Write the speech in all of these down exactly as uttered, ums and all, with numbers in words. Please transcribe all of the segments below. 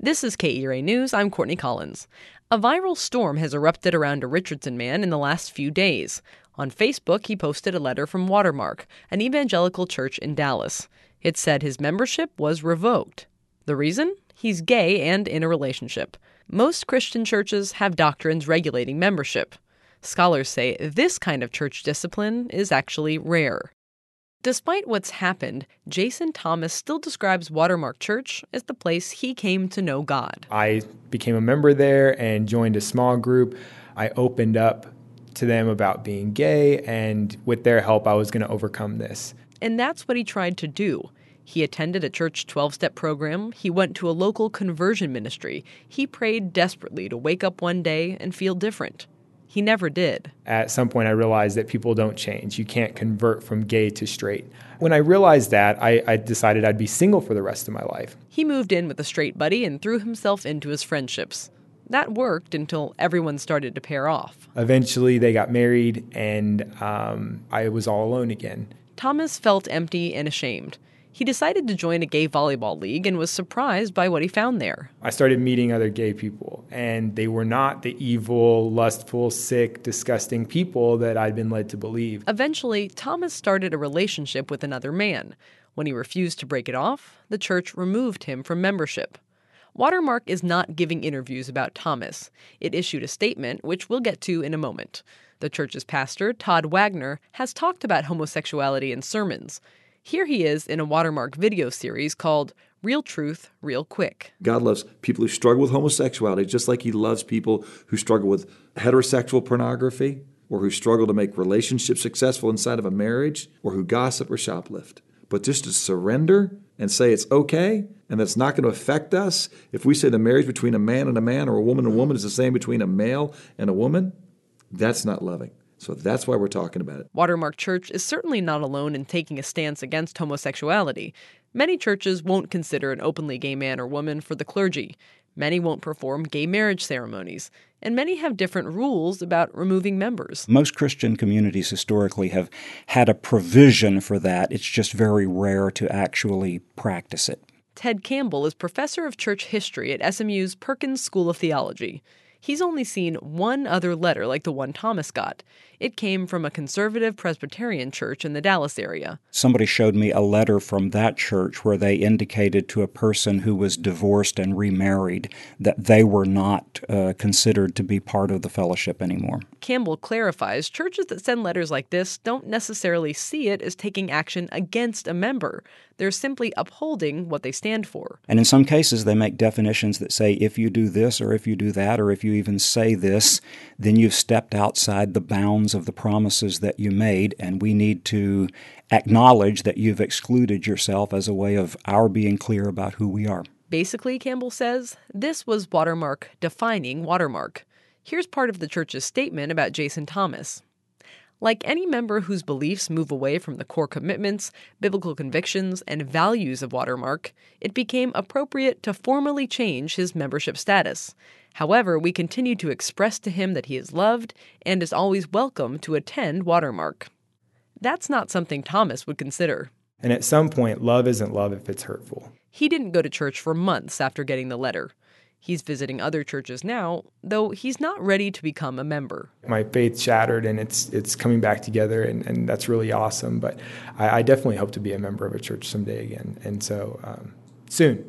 This is K E R A News. I'm Courtney Collins. A viral storm has erupted around a Richardson man in the last few days. On Facebook, he posted a letter from Watermark, an evangelical church in Dallas. It said his membership was revoked. The reason? He's gay and in a relationship. Most Christian churches have doctrines regulating membership. Scholars say this kind of church discipline is actually rare. Despite what's happened, Jason Thomas still describes Watermark Church as the place he came to know God. I became a member there and joined a small group. I opened up to them about being gay, and with their help, I was going to overcome this. And that's what he tried to do. He attended a church twelve-step program. He went to a local conversion ministry. He prayed desperately to wake up one day and feel different. He never did. At some point, I realized that people don't change. You can't convert from gay to straight. When I realized that, I, I decided I'd be single for the rest of my life. He moved in with a straight buddy and threw himself into his friendships. That worked until everyone started to pair off. Eventually, they got married, and um, I was all alone again. Thomas felt empty and ashamed. He decided to join a gay volleyball league and was surprised by what he found there. I started meeting other gay people, and they were not the evil, lustful, sick, disgusting people that I'd been led to believe. Eventually, Thomas started a relationship with another man. When he refused to break it off, the church removed him from membership. Watermark is not giving interviews about Thomas. It issued a statement, which we'll get to in a moment. The church's pastor, Todd Wagner, has talked about homosexuality in sermons. Here he is in a Watermark video series called Real Truth, Real Quick. God loves people who struggle with homosexuality just like he loves people who struggle with heterosexual pornography or who struggle to make relationships successful inside of a marriage or who gossip or shoplift. But just to surrender and say it's okay and that's not going to affect us, if we say the marriage between a man and a man or a woman and a woman is the same between a male and a woman, that's not loving. So that's why we're talking about it. Watermark Church is certainly not alone in taking a stance against homosexuality. Many churches won't consider an openly gay man or woman for the clergy. Many won't perform gay marriage ceremonies. And many have different rules about removing members. Most Christian communities historically have had a provision for that. It's just very rare to actually practice it. Ted Campbell is professor of church history at S M U's Perkins School of Theology. He's only seen one other letter like the one Thomas got. It came from a conservative Presbyterian church in the Dallas area. Somebody showed me a letter from that church where they indicated to a person who was divorced and remarried that they were not uh, considered to be part of the fellowship anymore. Campbell clarifies churches that send letters like this don't necessarily see it as taking action against a member. They're simply upholding what they stand for. And in some cases, they make definitions that say if you do this or if you do that or if you even say this, then you've stepped outside the bounds of the promises that you made, and we need to acknowledge that you've excluded yourself as a way of our being clear about who we are. Basically, Campbell says, this was Watermark defining Watermark. Here's part of the church's statement about Jason Thomas. Like any member whose beliefs move away from the core commitments, biblical convictions, and values of Watermark, it became appropriate to formally change his membership status. However, we continue to express to him that he is loved and is always welcome to attend Watermark. That's not something Thomas would consider. And at some point, love isn't love if it's hurtful. He didn't go to church for months after getting the letter. He's visiting other churches now, though he's not ready to become a member. My faith shattered, and it's it's coming back together, and, and that's really awesome. But I, I definitely hope to be a member of a church someday again. And so um, soon,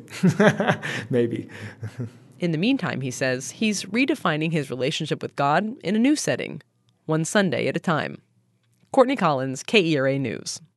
maybe. In the meantime, he says, he's redefining his relationship with God in a new setting, one Sunday at a time. Courtney Collins, K E R A News.